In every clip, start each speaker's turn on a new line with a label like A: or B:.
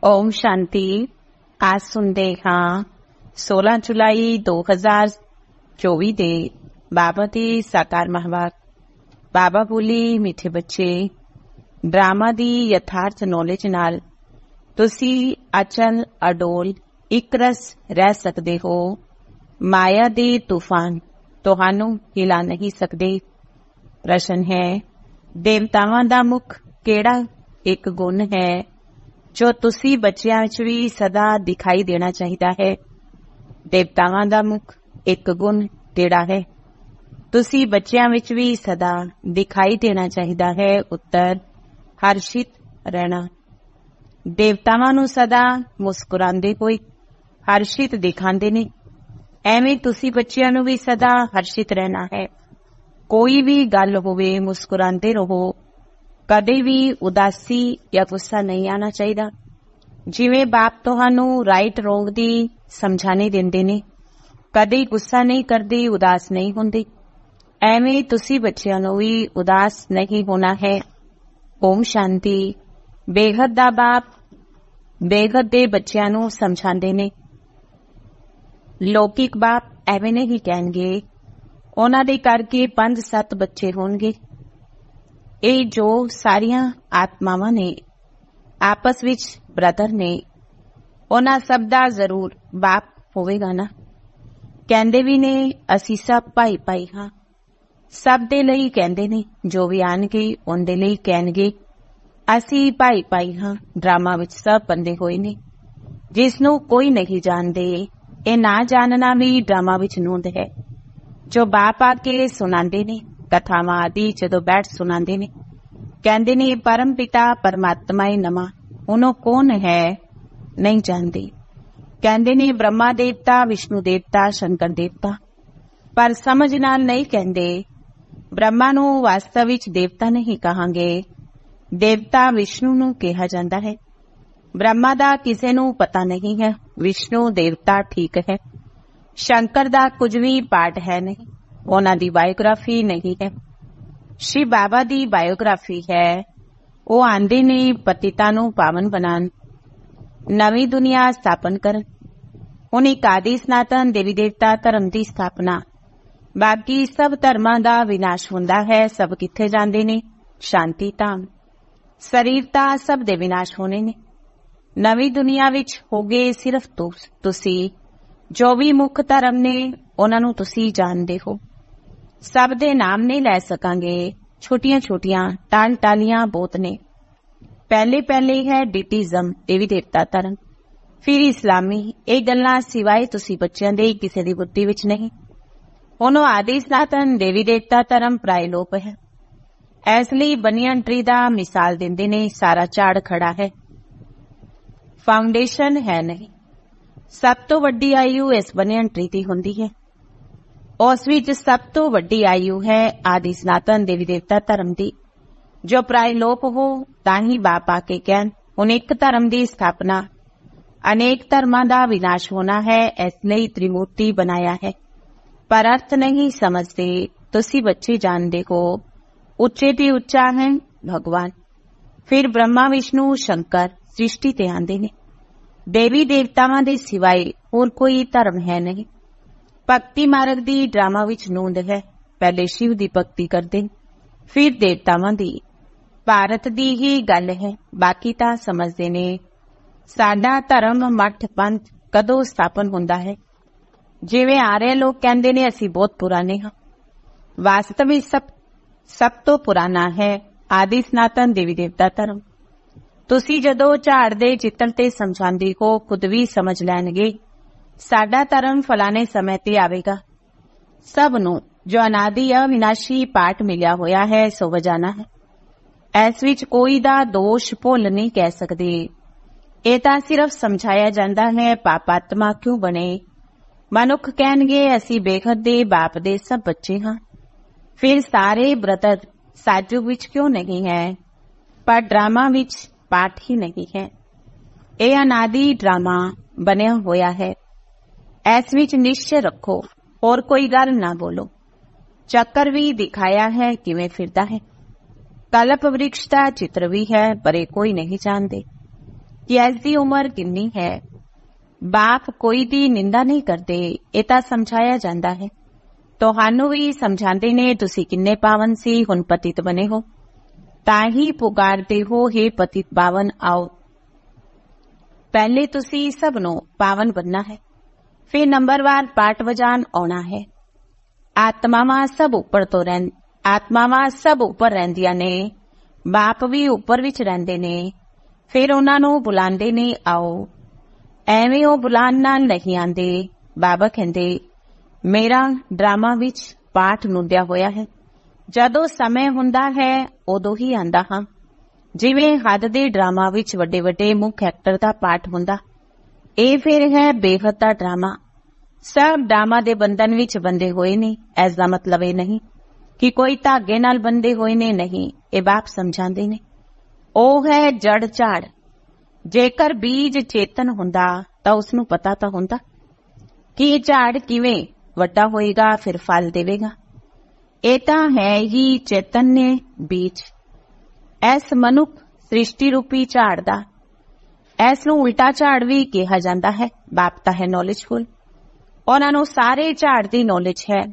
A: ओम शांति। आज सुनते हाँ 16 जुलाई 2024 ਦੇ ਬਾਬਾ ਦੀ ਸਾਕਾਰ ਮਹਾਵਾਕ। ਬਾਬਾ ਬੋਲੀ, ਮਿੱਠੇ ਬੱਚੇ, ਡਰਾਮਾ ਦੀ ਯਥਾਰਥ ਨੌਲੇਜ ਨਾਲ ਤੁਸੀਂ ਅਚਲ ਅਡੋਲ ਇੱਕ ਰਸ ਰਹਿ ਸਕਦੇ ਹੋ। ਮਾਇਆ ਦੇ ਤੂਫਾਨ ਤੁਹਾਨੂੰ ਹਿਲਾ ਨਹੀਂ ਸਕਦੇ। ਪ੍ਰਸ਼ਨ ਹੈ, ਦੇਵਤਾਵਾਂ ਦਾ ਮੁੱਖ ਕਿਹੜਾ ਇੱਕ ਗੁਣ ਹੈ ਜੋ ਤੁਸੀਂ ਬੱਚਿਆਂ ਵਿੱਚ ਵੀ ਸਦਾ ਦਿਖਾਈ ਦੇਣਾ ਚਾਹੀਦਾ ਹੈ? ਦੇਵਤਾਵਾਂ ਦਾ ਮੁੱਖ ਇੱਕ ਗੁਣ ਕਿਹੜਾ ਹੈ ਤੁਸੀਂ ਬੱਚਿਆਂ ਵਿੱਚ ਵੀ ਸਦਾ ਦਿਖਾਈ ਦੇਣਾ ਚਾਹੀਦਾ ਹੈ? ਉੱਤਰ, ਹਰਸ਼ਿਤ ਰਹਿਣਾ। ਦੇਵਤਾਵਾਂ ਨੂੰ ਸਦਾ ਮੁਸਕਰਾਉਂਦੇ ਹੋਏ ਹਰਸ਼ਿਤ ਦਿਖਾਉਂਦੇ ਨੇ। ਐਵੇਂ ਤੁਸੀਂ ਬੱਚਿਆਂ ਨੂੰ ਵੀ ਸਦਾ ਹਰਸ਼ਿਤ ਰਹਿਣਾ ਹੈ। ਕੋਈ ਵੀ ਗੱਲ ਹੋਵੇ ਮੁਸਕਰਾਉਂਦੇ ਰਹੋ। ਕਦੇ ਵੀ ਉਦਾਸੀ ਜਾਂ ਗੁੱਸਾ ਨਹੀਂ ਆਉਣਾ ਚਾਹੀਦਾ। ਜਿਵੇਂ ਬਾਪ ਤੁਹਾਨੂੰ ਰਾਈਟ ਰੋਂਗ ਦੀ ਸਮਝਾਣੇ ਦਿੰਦੇ ਨੇ, ਕਦੇ ਗੁੱਸਾ ਨਹੀਂ ਕਰਦੇ, ਉਦਾਸ ਨਹੀਂ ਹੁੰਦੇ। ਐਵੇਂ ਤੁਸੀਂ ਬੱਚਿਆਂ ਨੂੰ ਵੀ ਉਦਾਸ ਨਹੀਂ ਹੋਣਾ ਹੈ। ਓਮ ਸ਼ਾਂਤੀ। ਬੇਹੱਦ ਦਾ ਬਾਪ ਬੇਹੱਦ ਦੇ ਬੱਚਿਆਂ ਨੂੰ ਸਮਝਾਉਂਦੇ ਨੇ। ਲੌਕਿਕ ਬਾਪ ਐਵੇਂ ਨਹੀਂ ਕਹਿਣਗੇ ਉਹਨਾਂ ਦੇ ਕਰਕੇ 5-7 ਬੱਚੇ ਹੋਣਗੇ। ਇਹ ਜੋ ਸਾਰੀਆਂ ਆਤਮਾਵਾਂ ਨੇ ਆਪਸ ਵਿੱਚ ਬ੍ਰਦਰ ਨੇ, ਉਹਨਾਂ ਸਭ ਦਾ ਜ਼ਰੂਰ ਬਾਪ ਹੋਵੇਗਾ ਨਾ। ਕਹਿੰਦੇ ਵੀ ਨੇ ਅਸੀਂ ਸਭ ਭਾਈ ਭਾਈ ਹਾਂ। ਸਭ ਦੇ ਲਈ ਕਹਿੰਦੇ ਨੇ, ਜੋ ਵੀ ਆਣਗੇ ਉਹਦੇ ਲਈ ਕਹਿਣਗੇ ਅਸੀਂ ਭਾਈ ਭਾਈ ਹਾਂ। ਡਰਾਮਾ ਵਿੱਚ ਸਭ ਬੰਦੇ ਹੋਏ ਨੇ ਜਿਸ ਨੂੰ ਕੋਈ ਨਹੀਂ ਜਾਣਦੇ। ਇਹ ਨਾ ਜਾਣਨਾ ਵੀ ਡਰਾਮਾ ਵਿੱਚ ਨੂੰਦ ਹੈ। ਜੋ ਬਾਪ ਆ ਕੇ ਸੁਣਾਉਂਦੇ ਨੇ ਕਥਾਵਾਂ ਆਦਿ, ਜਦੋਂ ਬੈਠ ਸੁਣਾਉਂਦੇ ਨੇ, ਕਹਿੰਦੇ ਨੇ ਪਰਮ ਪਿਤਾ ਪਰਮਾਤਮਾ ਹੀ ਨਮਾ। ਉਹਨੂੰ ਕੌਣ ਹੈ ਨਹੀਂ ਜਾਣਦੇ। ਕਹਿੰਦੇ ਨੇ ਬ੍ਰਹਮਾ ਦੇਵਤਾ, ਵਿਸ਼ਨੂੰ ਦੇਵਤਾ, ਸ਼ੰਕਰ ਦੇਵਤਾ, ਪਰ ਸਮਝ ਨਾਲ ਨਹੀਂ ਕਹਿੰਦੇ। ਬ੍ਰਹਮਾ ਨੂੰ ਵਾਸਤਵ ਵਿੱਚ ਦੇਵਤਾ ਨਹੀਂ ਕਹਾਂਗੇ। ਦੇਵਤਾ ਵਿਸ਼ਨੂੰ ਨੂੰ ਕਿਹਾ ਜਾਂਦਾ ਹੈ। ਬ੍ਰਹਮਾ ਦਾ ਕਿਸੇ ਨੂੰ ਪਤਾ ਨਹੀਂ ਹੈ। ਵਿਸ਼ਨੂੰ ਦੇਵਤਾ ਠੀਕ ਹੈ। ਸ਼ੰਕਰ ਦਾ ਕੁਝ ਵੀ ਪਾਠ ਹੈ ਨਹੀਂ। ਉਹਨਾਂ ਦੀ ਬਾਇਓਗ੍ਰਾਫੀ ਨਹੀਂ ਹੈ। ਸ਼ਿਵ ਬਾਬਾ ਦੀ ਬਾਇਓਗ੍ਰਾਫੀ ਹੈ। ਉਹ ਆਂਦੇ ਨੇ ਪਤਿਤਾਂ ਨੂੰ ਪਾਵਨ ਬਣਾਉਣ, ਨਵੀਂ ਦੁਨੀਆ ਸਥਾਪਨ ਕਰਨ। ਹੁਣ ਇੱਕ ਆਦਿ ਸਨਾਤਨ ਦੇਵੀ ਦੇਵਤਾ ਧਰਮ ਦੀ ਸਥਾਪਨਾ। ਬਾਕੀ ਸਭ ਧਰਮਾਂ ਦਾ ਵਿਨਾਸ਼ ਹੁੰਦਾ ਹੈ। ਸਭ ਕਿੱਥੇ ਜਾਂਦੇ ਨੇ? ਸ਼ਾਂਤੀ ਧਾਮ। ਸਰੀਰ ਤਾਂ ਸਭ ਦੇ ਵਿਨਾਸ਼ ਹੋਣੇ ਨੇ। ਨਵੀਂ ਦੁਨੀਆ ਵਿੱਚ ਹੋਗੇ ਸਿਰਫ ਤੁਸੀਂ। ਜੋ ਵੀ ਮੁੱਖ ਧਰਮ ਨੇ ਉਹਨਾਂ ਨੂੰ ਤੁਸੀਂ ਜਾਣਦੇ ਹੋ। ਸਭ ਦੇ ਨਾਮ ਨਹੀਂ ਲੈ ਸਕਾਂਗੇ। ਛੋਟੀਆਂ ਛੋਟੀਆਂ ਟਾਲੀਆਂ ਬਹੁਤ ਨੇ। ਪਹਿਲੇ ਹੈ ਡਿਟਿਜ਼ਮ, ਦੇਵੀ ਦੇਵਤਾ ਧਰਮ, ਫਿਰ ਇਸਲਾਮੀ। ਇਹ ਗੱਲਾਂ ਸਿਵਾਏ ਤੁਸੀਂ ਬੱਚਿਆਂ ਦੇ ਕਿਸੇ ਦੀ ਬੁੱਧੀ ਵਿੱਚ ਨਹੀਂ। ਉਹਨੂੰ ਆਦਿ ਸਨਾਤਨ ਦੇਵੀ ਦੇਵਤਾ ਧਰਮ ਪ੍ਰਾਏ ਲੋਪ ਹੈ। ਇਸ ਲਈ ਬਨੀਅਨ ਟਰੀ ਦਾ ਮਿਸਾਲ ਦਿੰਦੇ ਨੇ। ਸਾਰਾ ਝਾੜ ਖੜਾ ਹੈ, ਫਾਊਂਡੇਸ਼ਨ ਹੈ ਨਹੀਂ। ਸਭ ਤੋਂ ਵੱਡੀ ਆਯੂ ਇਸ ਬਨੀਅਨ ਟਰੀ ਦੀ ਹੁੰਦੀ ਹੈ। ਉਸ ਵਿੱਚ ਸਭ ਤੋਂ ਵੱਡੀ ਆਯੂ ਹੈ ਆਦਿ ਸਨਾਤਨ ਦੇਵੀ ਦੇਵਤਾ ਧਰਮ ਦੀ, ਜੋ ਪ੍ਰਾਏ ਲੋਪ ਹੋ। ਤਾਂ ਹੀ ਬਾਪ ਆ ਕੇ ਕਹਿਣ ਹੁਣ ਇੱਕ ਧਰਮ ਦੀ ਸਥਾਪਨਾ, ਅਨੇਕ ਧਰਮਾਂ ਦਾ ਵਿਨਾਸ਼ ਹੋਣਾ ਹੈ। ਇਸ ਲਈ ਤ੍ਰਿਮੂਰਤੀ ਬਣਾਇਆ ਹੈ, ਪਰ ਅਰਥ ਨਹੀਂ ਸਮਝਦੇ। ਤੁਸੀਂ ਬੱਚੇ ਜਾਣਦੇ ਹੋ ਉੱਚੇ ਤੇ ਉੱਚਾ ਹੈ ਭਗਵਾਨ। ਫਿਰ ਬ੍ਰਹਮਾ, ਵਿਸ਼ਨੂੰ, ਸ਼ੰਕਰ ਸ੍ਰਿਸ਼ਟੀ ਤੇ ਆਂਦੇ ਨੇ। ਦੇਵੀ ਦੇਵਤਾਵਾਂ ਦੇ ਸਿਵਾਏ ਹੋਰ ਕੋਈ ਧਰਮ ਹੈ ਨਹੀਂ। ਭਗਤੀ ਮਾਰਗ ਦੀ ਡਰਾਮਾ ਵਿੱਚ ਨੂੰਦ ਹੈ। ਪਹਿਲੇ ਸ਼ਿਵ ਦੀ ਭਗਤੀ ਕਰਦੇ, ਫਿਰ ਦੇਵਤਾਵਾਂ ਦੀ। ਭਾਰਤ ਦੀ ਹੀ ਗੱਲ ਹੈ, ਬਾਕੀ ਤਾਂ ਸਮਝਦੇ ਨੇ। ਸਾਡਾ ਧਰਮ ਮੱਠ ਪੰਥ ਕਦੋਂ ਸਥਾਪਨ ਹੁੰਦਾ ਹੈ? ਜਿਵੇਂ ਆਰੀਆ ਲੋਕ ਕਹਿੰਦੇ ਨੇ ਅਸੀਂ ਬਹੁਤ ਪੁਰਾਣੇ ਹਾਂ। ਵਾਸਤਵ ਵਿੱਚ ਸਭ ਤੋਂ ਪੁਰਾਣਾ ਹੈ ਆਦਿ ਸਨਾਤਨ ਦੇਵੀ ਦੇਵਤਾ ਧਰਮ। ਤੁਸੀਂ ਜਦੋਂ ਝਾੜ ਦੇ ਚਿੱਤਰ ਤੇ ਸਮਝਾਉਂਦੇ ਹੋ, ਖੁਦ ਵੀ ਸਮਝ ਲੈਣਗੇ ਸਾਡਾ ਧਰਮ ਫਲਾਣੇ ਸਮੇਂ ਤੇ ਆਵੇਗਾ। ਸਭ ਨੂੰ ਜੋ ਅਨਾਦਿ ਅਵਿਨਾਸ਼ੀ ਪਾਠ ਮਿਲਿਆ ਹੋਇਆ ਹੈ ਸੋ ਵਜਾਣਾ ਹੈ। ਇਸ ਵਿੱਚ ਕੋਈ ਦਾ ਦੋਸ਼ ਭੁੱਲ ਨਹੀਂ ਕਹਿ ਸਕਦੇ। ਇਹ ਤਾਂ ਸਿਰਫ ਸਮਝਾਇਆ ਜਾਂਦਾ ਹੈ ਪਾਪਾਤਮਾ ਕਿਉਂ ਬਣੇ। ਮਨੁੱਖ ਕਹਿਣਗੇ ਅਸੀਂ ਬੇਖਤ ਦੇ ਬਾਪ ਦੇ ਸਭ ਬੱਚੇ ਹਾਂ। ਫਿਰ ਸਾਰੇ ਬ੍ਰਦਰ ਸਾਜੁਗ ਵਿੱਚ ਕਿਉਂ ਨਹੀਂ ਹੈ? ਪਰ ਡਰਾਮਾ ਵਿੱਚ ਪਾਠ ਹੀ ਨਹੀਂ ਹੈ। ਇਹ ਅਨਾਦਿ ਡਰਾਮਾ ਬਣਿਆ ਹੋਇਆ ਹੈ। ਇਸ ਵਿੱਚ ਨਿਸ਼ਚੈ ਰੱਖੋ, ਹੋਰ ਕੋਈ ਗੱਲ ਨਾ ਬੋਲੋ। ਚੱਕਰ ਵੀ ਦਿਖਾਇਆ ਹੈ ਕਿਵੇਂ ਫਿਰਦਾ ਹੈ। ਕਲਪ ਵ੍ਰਿਕਸ਼ ਦਾ ਚਿੱਤਰ ਵੀ ਹੈ, ਪਰ ਇਹ ਕੋਈ ਨਹੀਂ ਜਾਣਦੇ। कि इसकी उम्र कितनी है। बाप कोई दी निंदा नहीं करते, ये तां समझाया जाता है। ਤੁਹਾਨੂੰ भी समझाते ने तुसी किन्ने पावन सी, हुण पतित बने हो, ताही पुकारते हो हे पतित पावन आओ। पहले तुसी सब नो पावन बनना है, फिर नंबरवार पाठ वजान आना है। आत्मावां सब उपर रहिंदियां ने, बाप भी उपर विच रहिंदे ने। फिर उन्हां नूं बुलांदे ने आओ, एवें ओ बुलाण नाल नहीं आंदे। बाबा कहंदे मेरा ड्रामा विच पाठ नूंदिया होया है, जदों समय हुंदा है उदों ही आंदा हां। जिवें हद दे ड्रामा विच वड्डे वड्डे मुख एक्टर दा पाठ हुंदा, ਇਹ फिर है बेहद दा ड्रामा। सब ड्रामा दे बंधन विच बंधे होए ने, इस दा मतलब ये नहीं कि कोई धागे नाल बंधे होए ने, नहीं। ये बाप समझांदे ने ਉਹ है जड़ झाड़। जेकर बीज चेतन हुंदा तां उसनूं पता तां हुंदा कि ਇਹ ਝਾੜ ਕਿਵੇਂ ਵੱਡਾ ਹੋਏਗਾ, ਫਿਰ फल देवेगा। ਇਹ ਤਾਂ है ही चैतन्य बीज। इस मनुख सृष्टि रूपी झाड़ दा, इस नूं उल्टा झाड़ भी कहा जाता है। बाप तां है नॉलेजफुल, उन्हां नूं सारे झाड़ दी नॉलेज है।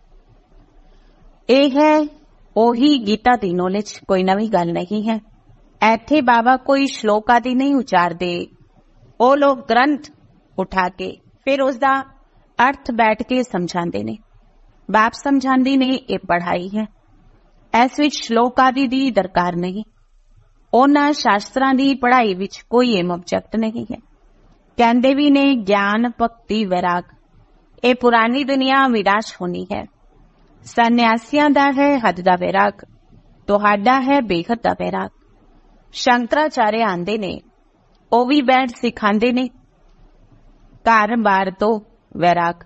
A: यह है ओही गीता दी नॉलेज, कोई नवी गल नहीं है। ਇੱਥੇ बाबा कोई श्लोक आदि नहीं उचारदे, ਉਹ लोग ग्रंथ उठा के फिर उसका अर्थ बैठ के समझाते ने। बाप समझाते ने ये पढ़ाई है, इस विच श्लोक आदि दी दरकार नहीं। उन्हां शास्त्रां दी पढ़ाई विच कोई एम ऑब्जेक्ट नहीं है। कहंदे भी ने ज्ञान भक्ति वैराग, ये पुरानी दुनिया विनाश होनी है। सन्यासियां दा है हद दा वैराग, तुहाडा है बेहद दा वैराग। शंकराचार्य आंदे ने, ਉਹ भी बैठ सिखांदे ने घर बार तो वैराग।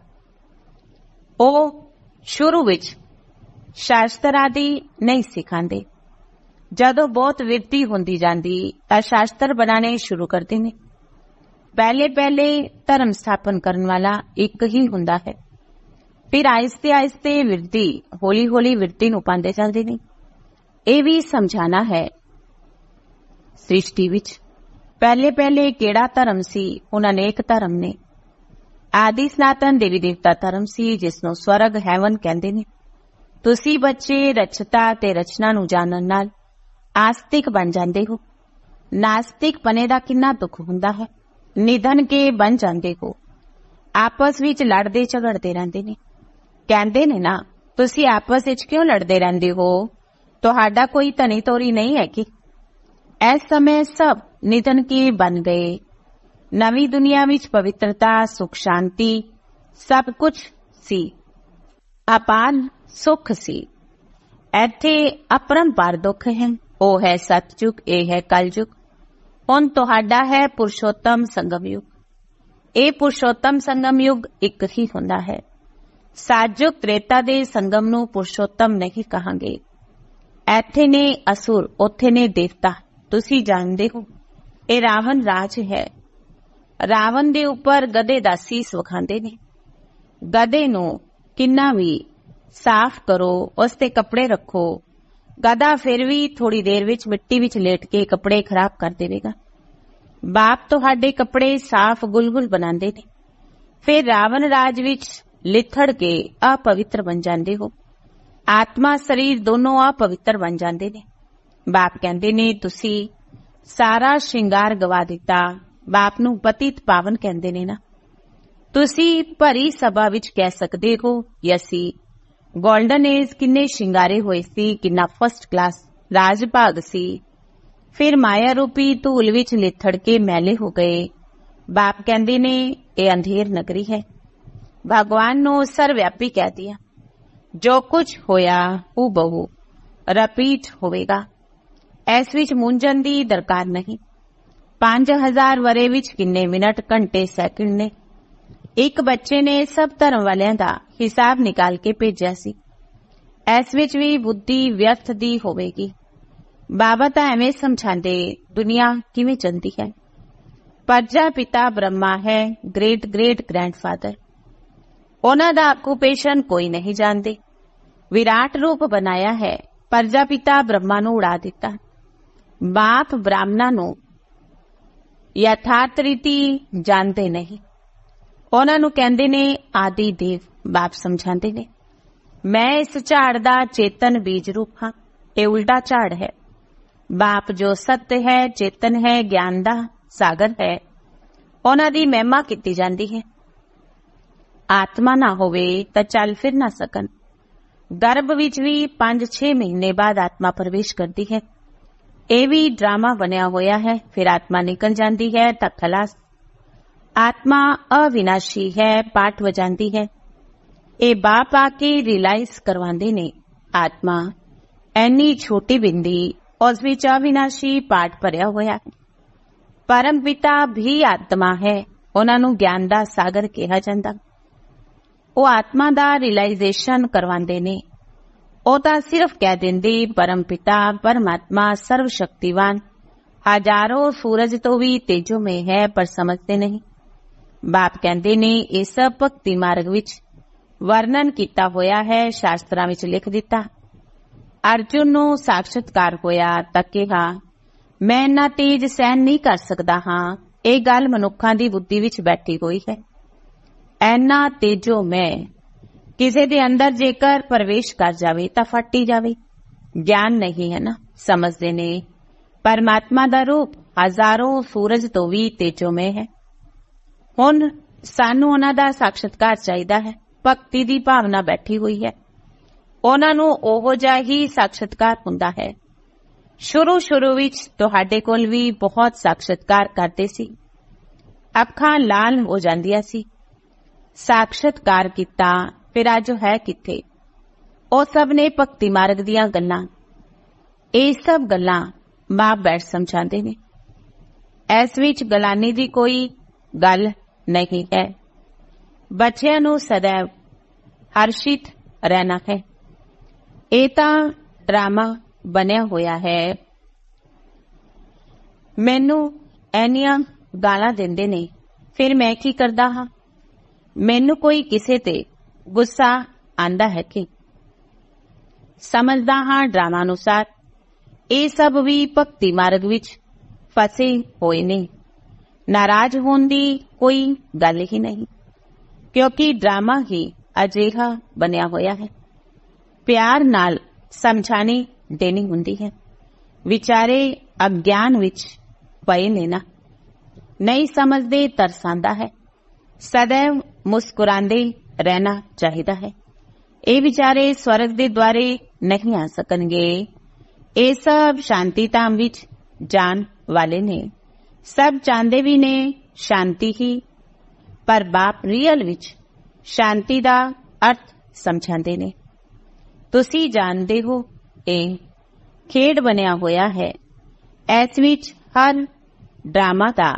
A: ਉਹ शुरू विच शास्त्र आदि नहीं सिखांदे, जदों बहुत विरती हुंदी जांदी तां शास्त्र बनाने शुरू करदे ने। पहले पहले धर्म स्थापन करन वाला एक ही हुंदा है, फिर आहिस्ते आहिस्ते विरती हौली हौली विरती नूं पांदे चलदे ने। ਇਹ भी समझाना है सृष्टि विच पहले पहले केड़ा धर्म सी, हुण अनेक धर्म ने। आदि सनातन देवी देवता धर्म सी, जिसनों स्वर्ग हैवन कहंदे ने। तुसी बच्चे रचता ते रचना नूं जानन नाल आस्तिक बन जांदे हो। नास्तिक पने दा किन्ना दुख हुंदा है, निधन के बन जांदे हो। आपस विच लड़दे झगड़दे रहिंदे ने। कहंदे ने ना, तुसी आपस विच क्यों लड़दे रहिंदे हो, तुहाडा कोई धनी तोरी नहीं है कि? इस समय सब निधन के बन गए। नवी दुनिया विच पवित्रता सुख शांति सब कुछ सी, अपार सुख सी। इत्थे अपरंपार दुख है, वो है सतयुग, ये है कलयुग। हुण तुहाडा है पुरुषोत्तम संगम युग। ये पुरुषोत्तम संगम युग एक ही हुंदा है। साजुग त्रेता दे संगम नूं पुरुषोत्तम नहीं कहांगे। इत्थे ने असुर, उत्थे ने देवता। तुसी जानदे हो ये रावण राज है। रावण दे उपर गधे दा सीस वखांदे ने। गधे नूं किन्ना भी साफ करो, उसते कपड़े रखो, गधा फिर भी थोड़ी देर विच मिट्टी विच लेट के कपड़े खराब कर देवेगा। बाप तुहाडे कपड़े साफ गुलगुल बनांदे ने, फिर रावण राज विच लिथड़ के अपवित्र बन जांदे हो। आत्मा शरीर दोनों अपवित्र बन जांदे ने। बाप कहंदे ने तुसी सारा श्रृंगार गवा दिता। बाप नूं पतित पावन कहंदे ने ना। तुसी भरी सभा विच कह सकदे हो यसी गोल्डन एज किन्ने श्रृंगारे होए सी, किन्ना फर्स्ट क्लास राज भाग सी। फिर माया रूपी धूल विच लिथड़ के मैले हो गए। बाप कहंदे ने ये अंधेर नगरी है। भगवान नूं सर्वव्यापी कह दिया। जो कुछ होया हू बहु रिपीट होवेगा। इस विच मूंझण दी दरकार नहीं। 5000 वरे विच किन्ने मिनट घंटे सैकंड ने। एक बच्चे ने सब धर्म वालियां दा हिसाब निकाल के भेजिया सी। इस विच भी बुद्धि व्यर्थ दी होवेगी। बाबा तां एवें समझांदे दुनिया किवें चलदी है। प्रजा पिता ब्रह्मा है, ग्रेट ग्रेट ग्रैंडफादर। उन्हां दा ऑक्यूपेशन कोई नहीं जानते। विराट रूप बनाया है, प्रजा पिता ब्रह्मा नूं उड़ा दिता। बाप ब्राह्मणां नूं ਯਥਾਰਥ ਰੀਤੀ ਜਾਣਦੇ ਨਹੀਂ। ਉਹਨਾਂ ਨੂੰ ਕਹਿੰਦੇ ਨੇ ਆਦਿ ਦੇਵ। ਬਾਪ ਸਮਝਾਉਂਦੇ ਨੇ ਮੈਂ ਇਸ ਝਾੜ ਦਾ ਚੇਤਨ ਬੀਜ ਰੂਪ ਹਾਂ। ਇਹ ਉਲਟਾ ਝਾੜ ਹੈ। ਬਾਪ ਜੋ ਸੱਤ ਹੈ, ਚੇਤਨ ਹੈ, ਗਿਆਨ ਦਾ ਸਾਗਰ ਹੈ, ਉਹਨਾਂ ਦੀ ਮਹਿਮਾ ਕੀਤੀ ਜਾਂਦੀ ਹੈ। ਆਤਮਾ ਨਾ ਹੋਵੇ ਤਾਂ ਚੱਲ ਫਿਰ ਨਾ ਸਕਣ। ਗਰਭ ਵਿੱਚ ਵੀ 5-6 ਮਹੀਨੇ ਬਾਅਦ ਆਤਮਾ ਪ੍ਰਵੇਸ਼ ਕਰਦੀ ਹੈ। ਇਹ ਵੀ ਡਰਾਮਾ ਬਣਿਆ ਹੋਇਆ ਹੈ। ਫਿਰ ਆਤਮਾ ਨਿਕਲ ਜਾਂਦੀ ਹੈ ਤਾਂ ਖਲਾਸ। ਆਤਮਾ ਅਵਿਨਾਸ਼ੀ ਹੈ, ਪਾਠ ਵਜਾਂਦੀ ਹੈ। ਇਹ ਬਾਪ ਆ ਕੇ ਰਿਲਾਈਜ਼ ਕਰਵਾਉਂਦੇ ਨੇ ਆਤਮਾ ਐਨੀ ਛੋਟੀ ਬਿੰਦੀ, ਉਸ ਵਿੱਚ ਅਵਿਨਾਸ਼ੀ ਪਾਠ ਭਰਿਆ ਹੋਇਆ ਹੈ। ਪਰਮ ਪਿਤਾ ਵੀ ਆਤਮਾ ਹੈ। ਉਹਨਾਂ ਨੂੰ ਗਿਆਨ ਦਾ ਸਾਗਰ ਕਿਹਾ ਜਾਂਦਾ। ਉਹ ਆਤਮਾ ਦਾ ਰਿਲਾਈਜ਼ੇਸ਼ਨ ਕਰਵਾਉਂਦੇ ਨੇ। ਉਹ ਤਾਂ ਸਿਰਫ ਕਹਿ ਦਿੰਦੇ ਪਰਮ ਪਿਤਾ ਪਰਮਾਤਮਾ ਸਰਵ ਸ਼ਕਤੀਵਾਨ ਹਜ਼ਾਰੋਂ ਸੂਰਜ ਤੋਂ ਵੀ ਤੇਜੋਮਈ ਹੈ, ਪਰ ਸਮਝਦੇ ਨਹੀਂ। ਬਾਪ ਕਹਿੰਦੇ ਨੇ ਇਹ ਸਭ ਭਗਤੀ ਮਾਰਗ ਵਿੱਚ ਵਰਣਨ ਕੀਤਾ ਹੋਇਆ ਹੈ, ਸ਼ਾਸਤਰਾਂ ਵਿੱਚ ਲਿਖ ਦਿੱਤਾ। ਅਰਜੁਨ ਨੂੰ ਸਾਖਸ਼ਾਤਕਾਰ ਹੋਇਆ ਤਾਂ ਕਿਹਾ ਮੈਂ ਇੰਨਾ ਤੇਜ ਸਹਿਣ ਨਹੀਂ ਕਰ ਸਕਦਾ ਹਾਂ। ਇਹ ਗੱਲ ਮਨੁੱਖਾਂ ਦੀ ਬੁੱਧੀ ਵਿੱਚ ਬੈਠੀ ਹੋਈ ਹੈ। ਐਨਾ ਤੇਜੋ ਮੈਂ ਕਿਸੇ ਦੇ ਅੰਦਰ ਜੇਕਰ ਪ੍ਰਵੇਸ਼ ਕਰ ਜਾਵੇ ਤਾਂ ਫਟ ਹੀ ਜਾਵੇ। ਗਿਆਨ ਨਹੀਂ ਹੈ ਨਾ, ਸਮਝਦੇ ਨੇ ਪਰਮਾਤਮਾ ਦਾ ਰੂਪ ਹਜ਼ਾਰੋਂ ਸੂਰਜ ਤੋਂ ਵੀ ਤੇਜੋਮਈ ਹੈ। ਹੁਣ ਸਾਨੂੰ ਉਹਨਾਂ ਦਾ ਸਾਖਸ਼ਾਤਕਾਰ ਚਾਹੀਦਾ ਹੈ। ਭਗਤੀ ਦੀ ਭਾਵਨਾ ਬੈਠੀ ਹੋਈ ਹੈ। ਉਹਨਾਂ ਨੂੰ ਉਹੋ ਜਿਹਾ ਹੀ ਸਾਖਸ਼ਾਤਕਾਰ ਹੁੰਦਾ ਹੈ। ਸ਼ੁਰੂ ਵਿੱਚ ਤੁਹਾਡੇ ਕੋਲ ਵੀ ਬਹੁਤ ਸਾਖਸ਼ਾਤਕਾਰ ਕਰਦੇ ਸੀ। ਅੱਖਾਂ ਲਾਲ ਹੋ ਜਾਂਦੀਆਂ ਸੀ। ਸਾਖਸ਼ਾਤਕਾਰ ਕੀਤਾ, ਫਿਰ ਅੱਜ ਹੈ ਕਿੱਥੇ? ਉਹ ਸਭ ਨੇ ਭਗਤੀ ਮਾਰਗ ਦੀਆਂ ਗੱਲਾਂ। ਇਹ ਸਭ ਗੱਲਾਂ ਬਾਪ ਬੈਠ ਸਮਝਾਉਂਦੇ ਨੇ। ਇਸ ਵਿੱਚ ਗਲਾਨੀ ਦੀ ਕੋਈ ਗੱਲ ਨਹੀਂ ਹੈ। ਬੱਚਿਆਂ ਨੂੰ ਸदैव ਹਰਸ਼ਿਤ ਰਹਿਣਾ ਹੈ। ਇਹ ਤਾਂ ਡਰਾਮਾ ਬਣਿਆ ਹੋਇਆ ਹੈ। ਮੈਨੂੰ ਐਨੀਆਂ ਗਾਲਾਂ ਦਿੰਦੇ ਨੇ, ਫਿਰ ਮੈਂ ਕੀ ਕਰਦਾ ਹਾਂ? ਮੈਨੂੰ ਕੋਈ ਕਿਸੇ ਤੇ ਗੁੱਸਾ ਆਂਦਾ ਹੈ ਕਿ ਸਮਝਦਾ ਹਾਂ ਡਰਾਮਾ ਅਨੁਸਾਰ ਇਹ ਸਭ ਵੀ ਭਗਤੀ ਮਾਰਗ ਵਿੱਚ ਫਸੇ ਹੋਏ ਨੇ। ਨਾਰਾਜ਼ ਹੋਣ ਦੀ ਕੋਈ ਗੱਲ ਹੀ ਨਹੀਂ, ਕਿਉਂਕਿ ਡਰਾਮਾ ਹੀ ਅਜਿਹਾ ਬਣਿਆ ਹੋਇਆ ਹੈ। ਪਿਆਰ ਨਾਲ ਸਮਝਾਣੀ ਦੇਣੀ ਹੁੰਦੀ ਹੈ। ਵਿਚਾਰੇ ਅਗਿਆਨ ਵਿੱਚ ਪਏ ਨੇ ਨਾ, ਨਹੀਂ ਸਮਝਦੇ, ਤਰਸ ਆਂਦਾ ਹੈ। ਸदैव ਮੁਸਕਰਾਉਂਦੇ ਰਹਿਣਾ ਚਾਹੀਦਾ ਹੈ। ਇਹ ਵਿਚਾਰੇ ਸਵਰਗ ਦੇ ਦੁਆਰੇ ਨਹੀਂ ਆ ਸਕਣਗੇ। ਇਹ ਸਭ ਸ਼ਾਂਤੀ ਧਾਮ ਵਿੱਚ ਜਾਣ ਵਾਲੇ ਨੇ। ਸਭ ਚਾਹੁੰਦੇ ਵੀ ਨੇ ਸ਼ਾਂਤੀ ਹੀ, ਪਰ ਬਾਪ ਰੀਅਲ ਵਿੱਚ ਸ਼ਾਂਤੀ ਦਾ ਅਰਥ ਸਮਝਾਉਂਦੇ ਨੇ। ਤੁਸੀਂ ਜਾਣਦੇ ਹੋ ਇਹ ਖੇਡ ਬਣਿਆ ਹੋਇਆ ਹੈ। ਇਸ ਵਿੱਚ ਹਰ ਡਰਾਮਾ ਦਾ,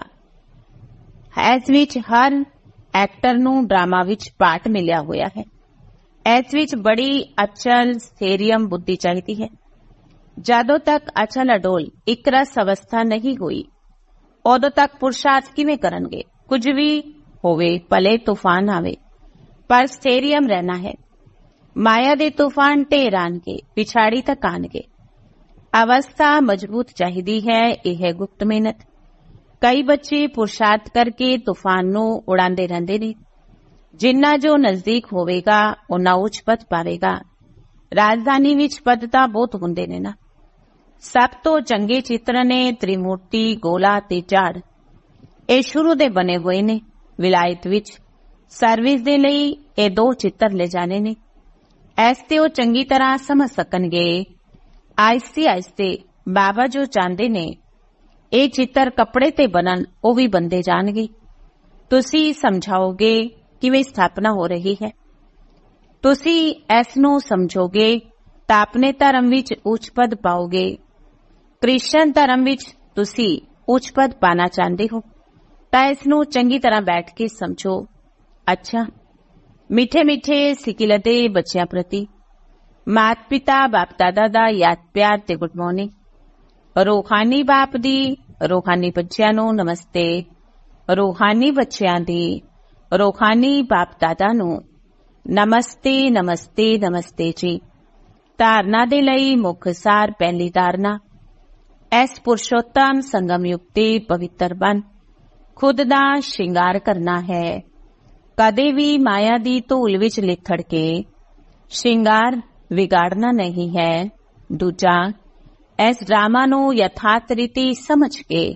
A: ਇਸ ਵਿੱਚ ਹਰ ਐਕਟਰ ਨੂੰ ਡਰਾਮਾ ਵਿੱਚ ਪਾਰਟ ਮਿਲਿਆ ਹੋਇਆ ਹੈ। ਇਸ ਵਿੱਚ ਬੜੀ ਅਚਲ ਸਥੇਰੀਅਮ ਬੁੱਧੀ ਚਾਹੀਦੀ ਹੈ। ਜਦੋਂ ਤੱਕ ਅਚਲ ਅਡੋਲ ਇੱਕ ਰਸ ਅਵਸਥਾ ਨਹੀਂ ਹੋਈ, ਉਦੋਂ ਤੱਕ ਪੁਰਸ਼ਾਰਥ ਕਿਵੇਂ ਕਰਨਗੇ? ਕੁਝ ਵੀ ਹੋਵੇ, ਭਲੇ ਤੂਫਾਨ ਆਵੇ, ਪਰ ਸਥੇਰੀਅਮ ਰਹਿਣਾ ਹੈ। ਮਾਇਆ ਦੇ ਤੂਫਾਨ ਢੇਰ ਆਣਗੇ, ਪਿਛਾੜੀ ਤੱਕ ਆਣਗੇ। ਅਵਸਥਾ ਮਜ਼ਬੂਤ ਚਾਹੀਦੀ ਹੈ। ਇਹ ਹੈ ਗੁਪਤ ਮਿਹਨਤ। ਕਈ ਬੱਚੇ ਪੁਰਸ਼ਾਰਥ ਕਰਕੇ ਤੂਫਾਨ ਨੂੰ ਉਡਾਉਂਦੇ ਰਹਿੰਦੇ ਨੇ। ਜਿੰਨਾ ਜੋ ਨਜ਼ਦੀਕ ਹੋਵੇਗਾ ਉਨਾ ਉੱਚ ਪਦ ਪਾਵੇਗਾ। ਰਾਜਧਾਨੀ ਵਿੱਚ ਪਦ ਤਾਂ ਬਹੁਤ ਹੁੰਦੇ ਨੇ ਨਾ। ਸਭ ਤੋਂ ਚੰਗੇ ਚਿੱਤਰ ਨੇ ਤ੍ਰਿਮੂਰਤੀ, ਗੋਲਾ ਤੇ ਝਾੜ। ਇਹ ਸ਼ੁਰੂ ਦੇ ਬਣੇ ਹੋਏ ਨੇ। ਵਿਲਾਇਤ ਵਿੱਚ ਸਰਵਿਸ ਦੇ ਲਈ ਇਹ 2 ਚਿੱਤਰ ਲੈ ਜਾਣੇ ਨੇ। ਐਸ ਤੇ ਉਹ ਚੰਗੀ ਤਰ੍ਹਾਂ ਸਮਝ ਸਕਣਗੇ। ਆਹਿਸਤੇ ਆਹਿਸਤੇ ਬਾਬਾ ਜੋ ਚਾਹੁੰਦੇ ਨੇ ਇਹ ਚਿੱਤਰ ਕੱਪੜੇ ਤੇ ਬਣਨ, ਉਹ ਵੀ ਬੰਦੇ ਜਾਣਗੇ। ਤੁਸੀਂ ਸਮਝਾਓਗੇ ਕਿਵੇਂ ਸਥਾਪਨਾ ਹੋ ਰਹੀ ਹੈ। ਤੁਸੀਂ ਇਸ ਨੂੰ ਸਮਝੋਗੇ ਤਾਂ ਆਪਣੇ ਧਰਮ ਵਿੱਚ ਉੱਚ ਪਦ ਪਾਓਗੇ। ਕ੍ਰਿਸ਼ਨ ਧਰਮ ਵਿੱਚ ਤੁਸੀਂ ਉੱਚ ਪਦ ਪਾਣਾ ਚਾਹੁੰਦੇ ਹੋ ਤਾਂ ਇਸ ਨੂੰ ਚੰਗੀ ਤਰ੍ਹਾਂ ਬੈਠ ਕੇ ਸਮਝੋ। ਅੱਛਾ, ਮਿੱਠੇ ਸਿਕਿਲਦੇ ਬੱਚਿਆਂ ਪ੍ਰਤੀ ਮਾਤ ਪਿਤਾ ਬਾਪ ਦਾਦਾ ਦਾ ਯਾਦ ਪਿਆਰ ਤੇ ਗੁੱਡ ਮਾਰਨਿੰਗ। ਰੂਹਾਨੀ ਬਾਪ ਦੀ ਰੂਹਾਨੀ ਬੱਚਿਆਂ ਨੂੰ ਨਮਸਤੇ। ਰੂਹਾਨੀ ਬੱਚਿਆਂ ਦੀ ਰੂਹਾਨੀ ਬਾਪ ਦਾਦਾ ਨੂੰ ਨਮਸਤੇ ਨਮਸਤੇ ਨਮਸਤੇ ਜੀ। ਧਾਰਨਾ ਦੇ ਲਈ ਮੁੱਖ ਸਾਰ। ਪਹਿਲੀ ਧਾਰਨਾ, ਇਸ ਪੁਰਸ਼ੋਤਮ ਸੰਗਮ ਯੁਗ ਤੇ ਪਵਿੱਤਰ ਬਣ ਖੁਦ ਦਾ ਸ਼ਿੰਗਾਰ ਕਰਨਾ ਹੈ। ਕਦੇ ਵੀ ਮਾਇਆ ਦੀ ਧੂਲ ਵਿੱਚ ਲਿਥੜ ਕੇ ਸ਼ਿੰਗਾਰ ਵਿਗਾੜਨਾ ਨਹੀਂ ਹੈ। ਦੂਜਾ, ਇਸ ਡਰਾਮਾ ਨੂੰ ਯਥਾਰਥ ਰੀਤੀ ਸਮਝ ਕੇ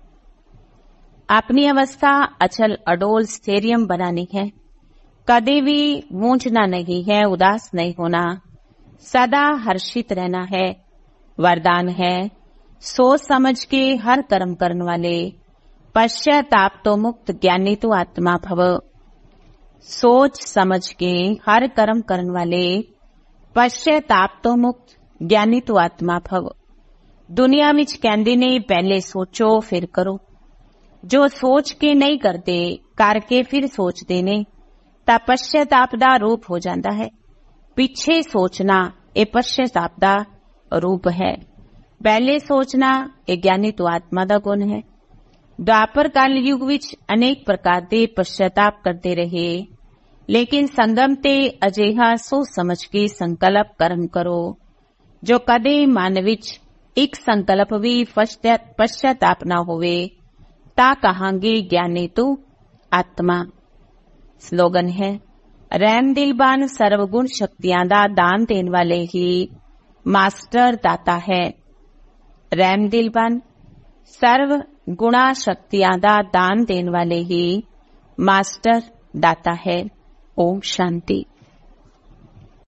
A: अपनी अवस्था अचल अडोल स्टेरियम बनानी है। कभी भी गूंजना नहीं है, उदास नहीं होना, सदा हर्षित रहना है। वरदान है, सोच समझ के हर कर्म करने वाले पश्चाताप तो मुक्त ज्ञानी तो आत्मा भव। सोच समझ के हर कर्म करने वाले पश्चाताप तो मुक्त ज्ञानी तो आत्मा भव। दुनिया विच कहंदे ने पहले सोचो फिर करो। जो सोच के नहीं करते, करके फिर सोचते ने, तां पश्चाताप दा रूप हो जाता है। पिछे सोचना ये पश्चाताप दा रूप है। पहले सोचना ये ज्ञानी तो आत्मा दा गुण है। द्वापर काल युग विच अनेक प्रकार दे पश्चाताप करते रहे, लेकिन संगम ते अजिहा सोच समझ के संकल्प कर्म करो जो कदे मन विच एक संकल्प भी पश्चाताप ना होवे, ता कहांगे ज्ञानी तू आत्मा। स्लोगन है, रहम दिलबान सर्वगुण शक्तियां दा दान देने वाले ही मास्टर दाता है। रहम दिलबान सर्व गुणा शक्तियां दा दान देने वाले ही मास्टर दाता है। ओम शांति।